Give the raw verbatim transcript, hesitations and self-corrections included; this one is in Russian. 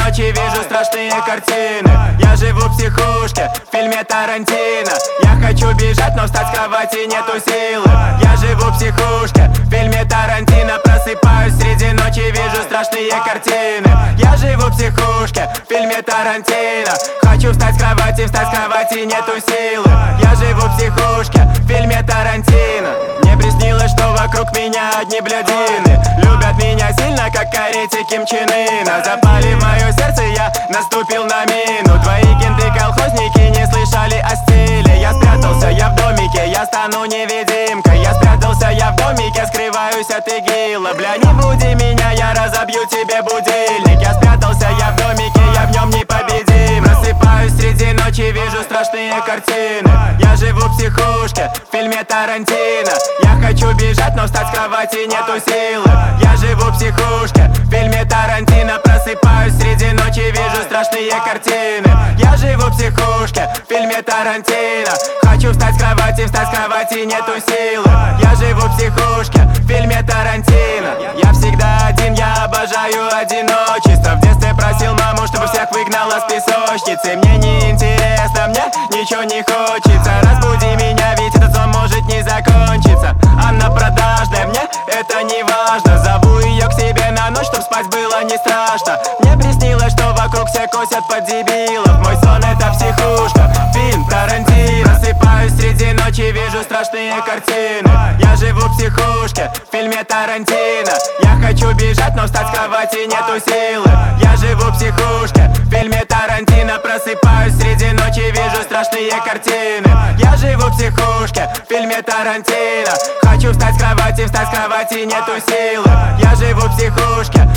ночи вижу страшные картины. Я живу в психушке, в фильме Тарантино. Я хочу бежать, но встать с кровати нету силы. Я живу в психушке, в фильме Тарантино. Просыпаюсь среди ночи, вижу страшные картины. Я живу в психушке, в фильме Тарантино. Хочу встать с кровати, встать с кровати нету силы. Я живу в психушке, в фильме Тарантино. Мне приснилось, что вокруг меня одни блядины. Любят меня сильно, как карете Ким Чен Ына. Запали в мое сердце, я наступил на мину. Твои кенты-колхозники не слышали о стиле. Я спрятался, я в домике, я стану невидимкой. Я спрятался, я в домике, скрываюсь от игила. Бля, не буди меня, я разобью тебе будильник. Я спрятался, я в домике, я в нем непобедим. Просыпаюсь среди ночи, вижу страшные картины. Я живу в психушке, в фильме Тарантино. Я хочу бежать, но встать с кровати нету силы. Я живу в психушке, в фильме Тарантино. Просыпаюсь среди ночи, вижу страшные картины. Я живу в психушке, в фильме Тарантино. Хочу встать с кровати, встать с кровати нету силы. Я живу в психушке, в фильме Тарантино. Я всегда один, я обожаю одиночество. В детстве просил маму, чтобы всех выгнала с песочницы. Мне не интересно, мне ничего не хочется. Разбуди меня, ведь этот сон может не закончиться. Она продажная, мне это не важно. Зову ее к себе на ночь, чтоб спать было не страшно. Мне приснилось, что вокруг все косят под дебилов. Мой сон это психушка, фильм Тарантино. Просыпаюсь среди ночи, вижу страшные картины. Я живу в психушке, в фильме Тарантино. Я хочу бежать, но встать с кровати нету силы. Я живу в психушке, в фильме Тарантино. Просыпаюсь среди ночи, вижу страшные картины. Я живу в психушке, в фильме Тарантино. Хочу встать с кровати, встать с кровати нету силы. Я живу в психушке,